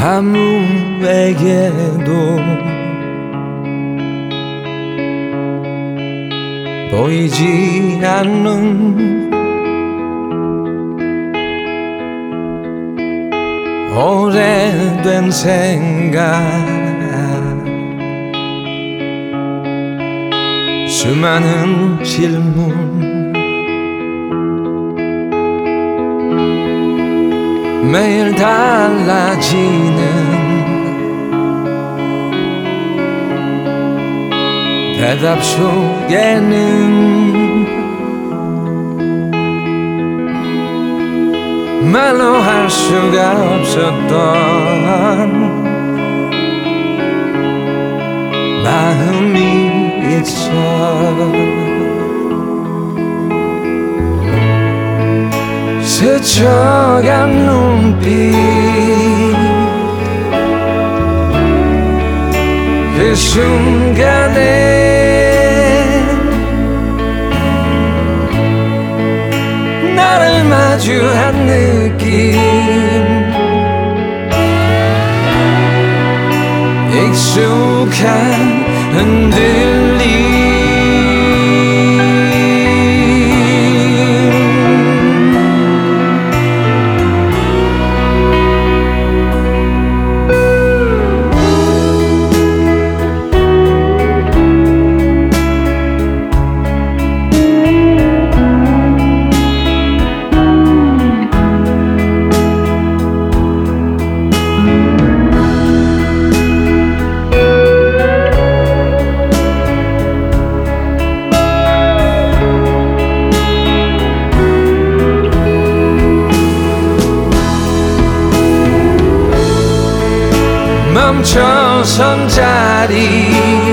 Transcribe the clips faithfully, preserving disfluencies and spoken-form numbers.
아무에게도 보이지 않는 오래된 생각, 수많은 질문, 매일 달라지는 대답 속에는 말로 할 수가 없었던 마음이 있어. 스쳐간 눈빛, 그 순간에 나를 마주한 느낌, 익숙한 흔들림. 멈춰선 자리,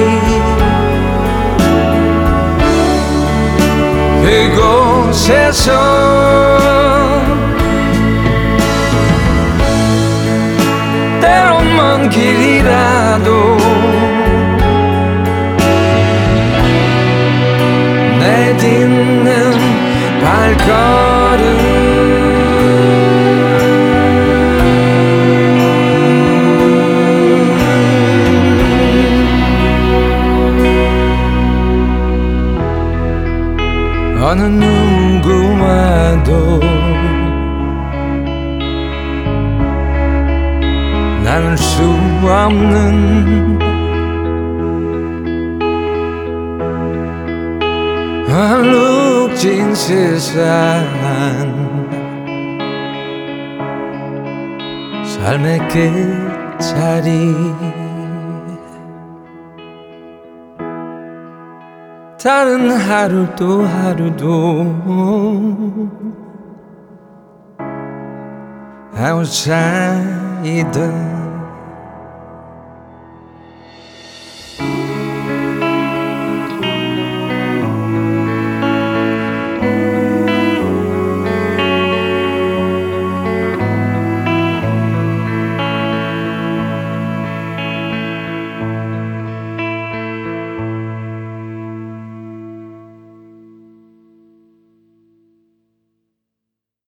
그곳에서 때론 먼 길이라도 내딛는 발걸음, 어느 누구와도 나눌 수 없는 얼룩진 세상, 삶의 끝자리. 다른 하루도 하루도 아웃사이더